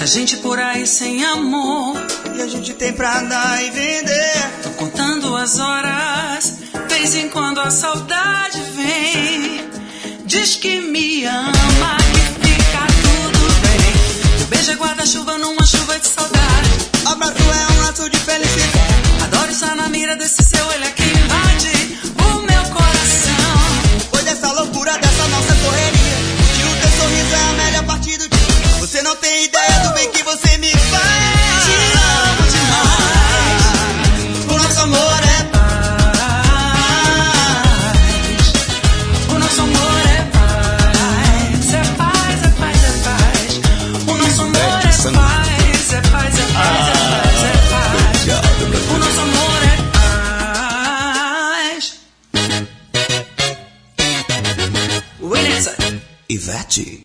gente por aí sem amor, e a gente tem pra dar e vender. tô contando as horas, vez em quando a saudade vem. Diz que me ama, que fica tudo bem. Teu beijo é guarda-chuva numa chuva de saudade. Abraço é um laço de felicidade. Adoro estar na mira desse seu olhar que invade o meu coração. Pois dessa loucura, dessa nossa correria, que o teu sorriso é a melhor parte do dia. Você não tem ideia do bem que você me faz. Te amo demais. O nosso amor é paz. O nosso amor é paz. É paz, é paz, é paz. O nosso amor é paz. É paz, é paz, é paz, é paz. O nosso amor é paz. Williams. Ivete.